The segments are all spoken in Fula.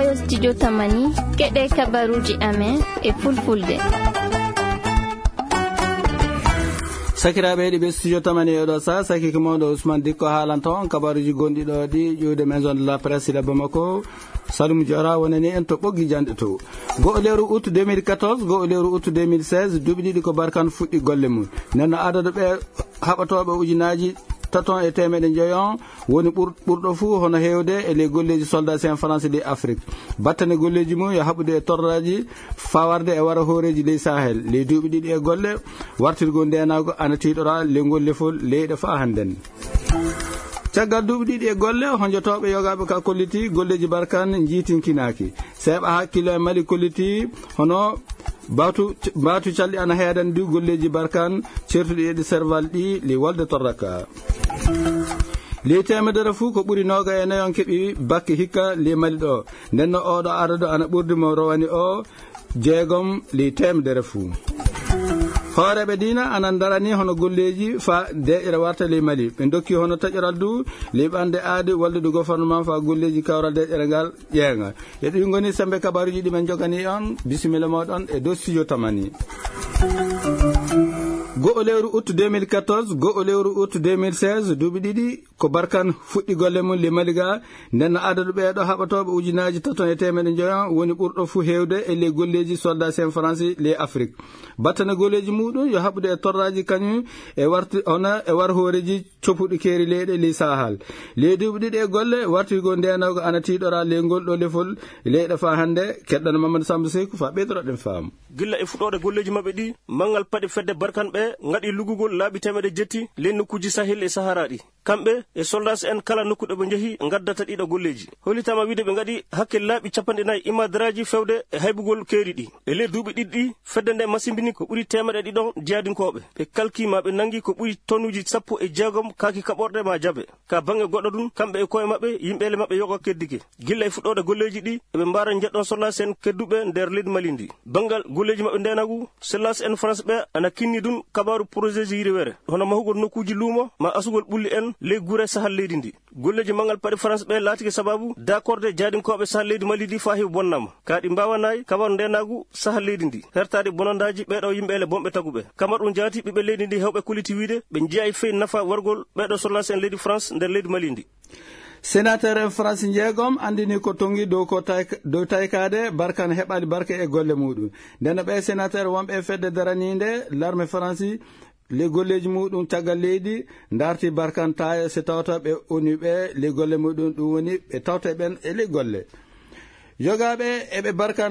ɗo studio Tamani keɗe kabaruji amen e fulfulde. sakiraɓe ɗi ɓe studio Tamani eɗo sa saki ko mawɗo Ousmane Dikko haalanto on kabaruji gonɗi ɗo ɗi ƴewde maison de la presse de Bamako. Salum Diora wonani en to ɓoggi jande to go lewru août 2014 go lewru août 2016 duuɓi ɗiɗi ko Barkane fuɗɗi golle mum nenno adadu ɓe haɓatoɓe ujunaji taton e temedde jeeyon woni ɓurɗo fuu hono hewde e les golleji soldats en français de Afrique battane golleji mum yo haɓude e torraji fawarde e wara horeji ley Sahel les duuɓi ɗiɗi e golle wartirgo ndenago ana tiɗora le gollefol leyɗe fa hannden caggal duuɓi ɗiɗi e golle honjotoɓe yogaɓe ka kolliti golleji Barkane jiitinkinaki seeɓa hakkille e Mali kolliti hono batu calɗi ana heedan du golleji Barkane certuɗi e ɗi serval ɗi li walde torraka li temedere fuu ko ɓuri noga e nayon keeɓi bakke hikka li Mali ɗo ndenno oɗo adadu ana ɓurdi mo rowani o jeegom li temedere fuu hooreɓe dina anan darani hono golleji fa deƴƴere warta li Mali ɓe dokki hono taƴoral du li ɓande aadi wallude gouvernement fa golleji kawral deƴƴere ngal ƴeeŋa e ɗi goni sembe kabaruji ɗi men jogani on bisimilla moɗon e dow studio Tamani. go lewru août 2014 go lewru août 2016 duuɓi ɗiɗi ko Barkane fuɗɗi golle mum li Mali ga ndenno adadu ɓeeɗo haɓatoɓe ujunaji taton e temedde jeeyon woni ɓurɗo fuu hewde e les golleji soldats en français les Afrique battane golleji muɗum yo haɓude e torraji kañum e warti ona e war horeji copuɗi keeri leyɗe li Sahel les duuɓi ɗiɗi e golle wartirgo ndenago ana tiɗora leyngol ɗo lefol leyɗe fa hande keɗɗano Mamadou Samba Seykou fa ɓeydoraɗen faam gilla e fuɗɗode golleji mabɓe ɗi mangal paɗe fedde Barkane ɓe ngaɗi lugugol laaɓi temedde jetti le nokkuji Sahel e Sahara ɗi kamɓe e soldats en kala nokkuɗo ɓe jeehi gaddata ɗiɗo golleji hollitama wiide ɓe ngaɗi hakke laaɓi 49 imadaraji fewde e haybugol keeri ɗi e le duuɓi ɗiɗi ɗi fedde nde masimbini ko ɓuri temedde ɗiɗon jeyadinkoɓe ɓe kalkima ɓe nangi ko ɓuri tonnuji 16 kaki kaɓorɗe ma jaɓe ka bange goɗɗo ɗum kamɓe e koye mabɓe yimɓele mabɓe yoga keddike gilla e fuɗɗode golleji ɗi eɓe mbara jeɗɗon soldats en kedduɓe nder leydi Mali ndi bangal golleji mabɓe ndenagu soldats en France ɓe ana kinni ɗum kabaru projet ji yiriwere hono mahugol nokkuji luumo ma asugol ɓulli en ley guure sahal leydi ndi golleji mangal paɗe France ɓe laatike sababu d'accorde jadinkoɓe sahal leydi Mali ndi fa heewi bonnama kaɗi mbawanayi kabaru ndenagu sahal leydi ndi hertade bonondaji ɓeɗo yimɓele bonɓe taguɓe kama ɗum jaati ɓiɓe leydi ndi hewɓe kulliti wiide ɓe jeeyi feyi nafa wargol ɓeɗo soldats en leydi France nder leydi Mali ndi sénateur en France jeegom andini ko tongi dow taykade Barkane heɓali barke e golle muɗum nden ɓe sénateur wonɓe fedde daraninde l'armée France les golleji muɗum caggal leydi darti Barkane taye so tawta ɓe oni ɓe les golle muɗum ɗum woni ɓe tawta ɓen e les golle yogaɓe eɓe Barkane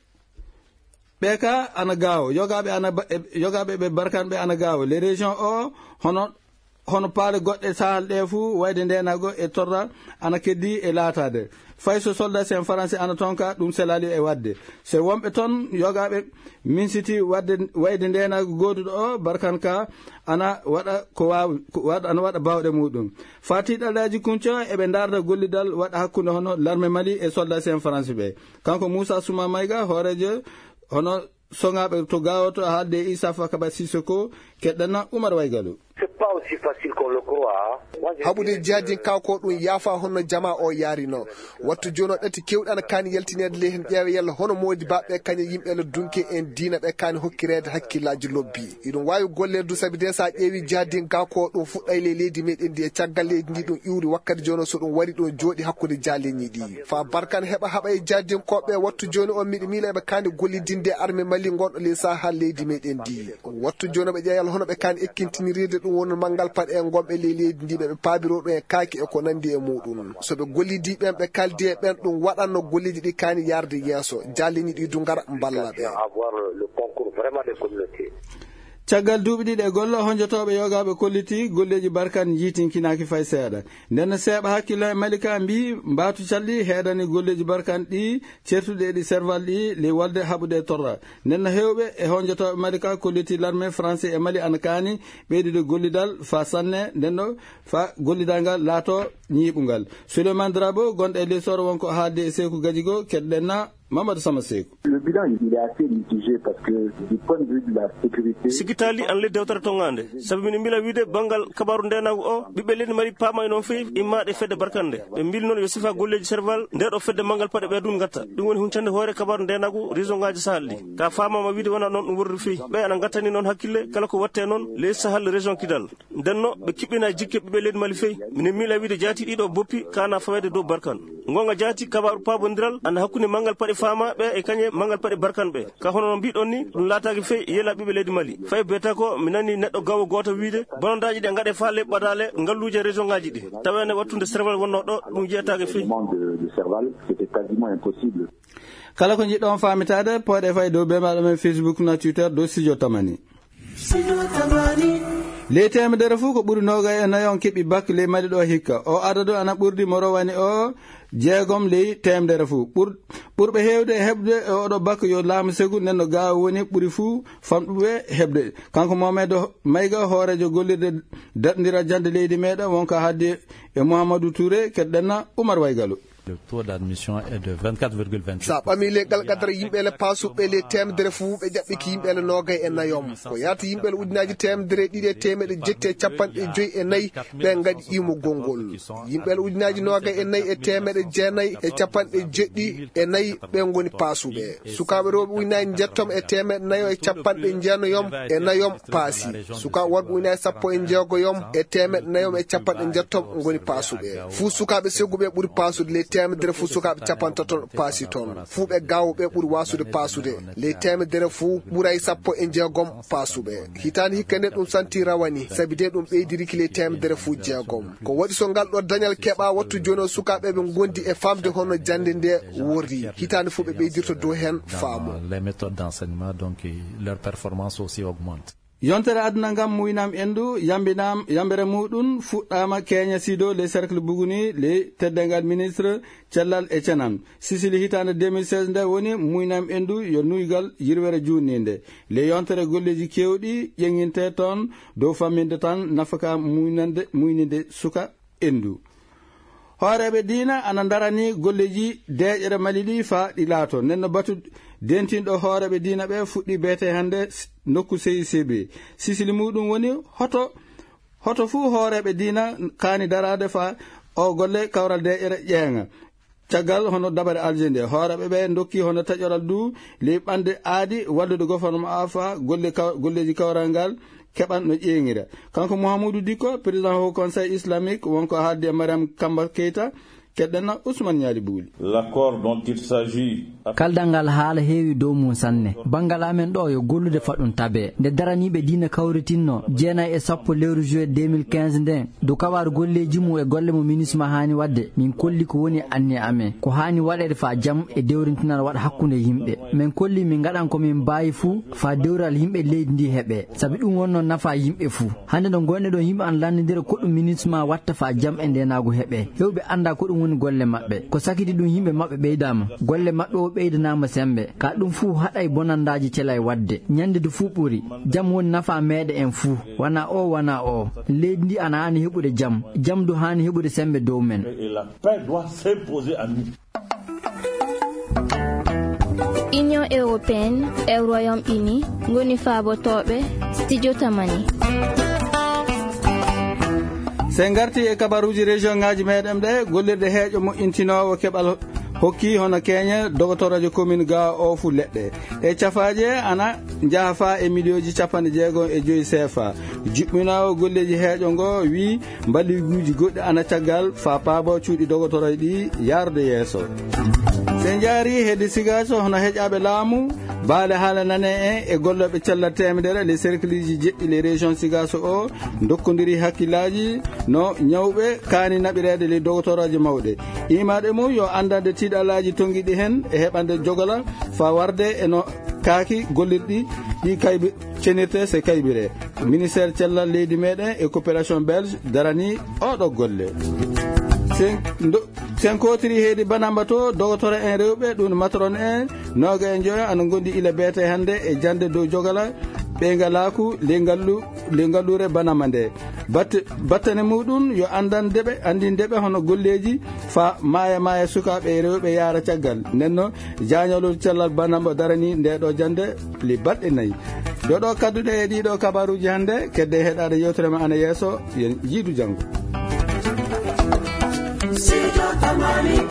ɓe ka ana gawo yogaɓe ɓe Barkane ɓe ana gawo les régions o hono paale goɗɗe sahal ɗe fuu wayde ndenago e torra ana keddi e laatade fay so soldats en français ana tonka ɗum selali e wadde so wonɓe toon yogaɓe minsiti wayde ndenago goduɗo o Barkane ka ana waɗa ko wawi ana waɗa bawɗe muɗum fatiɗalaji kunco eɓe darda gollidal waɗa hakkude hono l'armée Mali e soldats en français ɓe kanko Moussa Souma Mayga hoorejo hono soŋaɓe to gawoto haalde Issa Fakaba Sissoko keɗɗana Oumar Waygalo. C'est pas aussi facile qu'on le croit. haɓude jadin kawko ɗum yaafa honno jama o yaarino wattu joni o ɗati kewɗana kani yaltinede ley hen ƴeewa yalla hono modi baɓe kañe yimɓele dunke en diina ɓe kani hokkirede hakkillaji lobbi iɗum wawi gollede du sabi de sa ƴeewi jadin kawko ɗum fuɗɗay le leydi meɗen ndi e caggal leydi ndi ɗum iwri wakkati joni so ɗum wari ɗum jooɗi hakkude jaleñi ɗi fa Barkane haɓa e jadin koɓe wattu joni on miɗi miila ɓe kani gollidinde armée Mali gonɗo le sahal leydi meɗen ndi wattu joni ɓe ƴeewa hono ɓe kani ekkintiniride ɗum woni mangal paɗe en gonɓe le leydi ndi ɓe pabiro ɗum e kaaki e ko nandi e muɗum soɓe gollidi ɓen ɓe kaldi e ɓen ɗum waɗanno golliji ɗi kani yarde yeeso jaleñi ɗi du ngara mballa ɓe caggal duuɓi ɗiɗi e golle honjotoɓe yogaɓe kolliti golleji Barkane jiitinkinaki fay seeɗa nden seeɓa hakkille e Malika mbi mbatu calli heedani golleji Barkane ɗi certuɗe e ɗi serval ɗi li walde haɓude e torra nden hewɓe e honjotoɓe Malika kolliti l'armée français e Mali ana kaani ɓeydude gollidal fa sanne nden fa gollidal ngal laato ñiiɓugal Souleymane Drabo gonɗo e lessoro wonko haalde e Sékou Gadjigo keɗɗenna Mamadou Samasekou. Le bilan il est assez mitigé parce que du point de vue de la sécurité sigitali an le dewtara to ngande sabi min mbila wiide bangal kabaru ndenagu o bibbe leddi mari paama non feewi immade fedde barkande be mbil non yo sifa golleji serval ndedo fedde mangal pade be dun gatta dum woni huncande hoore kabaru ndenagu région ngaji sahalli ka faamama wiide wona non dum worri feewi be ana gattani non hakkille kala ko watte non les sahal région kidal denno be kibina jikke bibbe leddi mali feewi min mbila wiide jaati dido boppi kana fawede do barkan gonga jaati kabaru pabondiral ana hakkunde mangal pade faama be e kanye mangal pade barkan be ka hono non bidon ni dum laataaki feewi yela bibbe leddi mali fay beta ko minani neddo gawo goto wiide bonondaaji de ngade faale badale ngalluje région ngaji di tawene wattunde serval wonno do dum jeetaage fi de serval c'était quasiment impossible. Kala ko jiddon famitade poode fay do be maɗa men Facebook na Twitter do Studio Tamani. Le temedere fu ko ɓuri noga e nayon keɓi bac le mali ɗo hikka o adadu ana ɓurdi mo rowani o jeegom ley temedere fu ɓurɓe hewde heɓde e oɗo bac yo laamu segu nenno ga woni ɓuri fu famɗuɓe heɓde kanko Mohamed Mayga hoorejo gollirde daɗdira jande leydi meɗen wonko haddi e Mouhamadou Touré keɗɗenna Oumar Waygalo. Le taux d'admission est de 24,28%. Sa ɓami gal gadara yimɓele pasuɓe le temedere fu ɓe jaɓɓiki yimɓele nogay e nayom ko yata yimɓele ujunaji temedere ɗiɗi e temeɗe jetti e capanɗe joyi e nayyi ɓe gaɗi imo gongol yimɓele ujunaji nogay e nayyi e temeɗe jeenayyi e capanɗe jeɗɗi e nayyi ɓe goni pasuɓe sukaɓe rewɓe ujunaji jettom e temeɗe nayo e capanɗe jeenayom e nayom paasi sukaɓe worɓe ujunaji sappo e jeegoyom e temeɗe nayom e capanɗe jettom goni pasuɓe fu sukaɓe segguɓe ɓuuri pasude le temedere fu sukaɓe capantaton paasi toon fu ɓe gawɓe ɓuuri wasude pasude le temedere fu ɓuuray sappo e jeegom pasuɓe hitani hikka nde ɗum santi rawani sabi de ɗum ɓeydiriki le temedere fu jeegom ko waɗi so ngal ɗo dañal keɓa wattu joni o sukaɓe ɓe gondi e famde hono jande nde worri hitani fu ɓe ɓeydirto dow hen faamu les méthodes d'enseignement donc leur performance aussi augmente. Yontere aduna ngam muynam endu yambere muɗum fuɗɗama Kenya sido le cercle buguni le teddengal ministre cellal e cenam sisili hitande 2016 nde woni muynam endu yo nuygal yirwere junninde le yontere golleji kewɗi ƴeŋinte toon dow famminde tan nafaka muyninde suka endu hooreɓe diina ana darani golleji deƴere mali ɗi fa ɗi laato nenno batu dentinɗo hooreɓe diina ɓe fuɗɗi beete hande nokku CICB sisili muɗum woni hoto fuu hooreɓe diina kaani darade fa o golle kawral deƴere ƴeeŋa caggal hono dabare alje nde hooreɓe ɓe dokki hono taƴoral du ley ɓande aadi wallude gouvernement afa golleji kawral ngal keɓan no ƴeeŋira kanko Mouhamadou Dicko président au conseil islamique wonko haaldi e Mariam Kamba Keita keɗɗenna Ousmane Ñaali Buuli. L'accord dont il s'agit kaldal ngal haala heewi dow mum sanne bangal amen ɗo yo gollude faɗɗum tabe nde daraniɓe diina kawritinno jeenayi e sappo lewru juillet 2015 nden dow kawaru golleji mum e golle mo ministre ma hani wadde min kolli ko woni anni amen ko hani waɗede fa jaam e dewrintinal waɗa hakkude yimɓe min kolli min gaɗan komin mbawi fuu fa dewral yimɓe leydi ndi heeɓe saabi ɗum wonno nafa yimɓe fuu hande ɗo gonɗe ɗo yimɓe an landidira ko ɗum ministre ma watta fa jaam e ndenago heeɓe hewɓe anda ko ɗum woni golle maɓɓe ko sakiti ɗum yimɓe maɓɓe ɓeydama golle maɓɓe o ɓeydanama sembe ka ɗum fuu haɗay bonandaji cela e wadde ñande du fuu ɓuuri jaam woni nafa meɗe en fuu wana o leydi ndi ana hani heɓude jaam du hani heɓude sembe dow men. Union européenne e Royaume-Uni ngoni faabotoɓe studio Tamani. sen garti e kabaruji région ngaji meɗen ɗe gollirde heeƴo moƴƴintinowo keɓal hokki hono Kenya dogotorojo commune ga o fu leɗɗe e cafaje ana jaaha fa e milioji 65 CFA juɓɓinawo golleji heeƴo ngo wi mballiguji goɗɗi ana caggal fa paabo cuuɗi dogotoroje ɗi yarde yeeso sen jaari hedde sigaso hono heƴaɓe laamu baale haala nane e golloɓe cellal temedere les cercle ji jeɗɗi les région sigaso o dokkodiri hakkillaji no ñawɓe kaani naɓirede les dogotoroje mawɗe imaɗe mum yo andande tiiɗalaji tonguiɗi hen e heɓande jogola fa warde eno kaaki gollirɗi ɗi kayɓe cenirte se kayɓire ministére cellal leydi meɗen e coopération belge darani oɗo golle sen kotiri heedi banamba to dogotoro en rewɓe ɗum matron en noga en joya ana gondi ila beete hande e jande dow jogala ɓe ngalaku le ngallure banama nde battane muɗum yo andindeɓe hono golleji fa maya sukaɓe e rewɓe yaara caggal nenno jañolol cellal banambo darani ndeɗo jande li balɗe 4 ɗo kadduɗe e ɗiɗo kabaruji hande kedde heɗade yewtere ma ana yeeso yen jiidu janggo.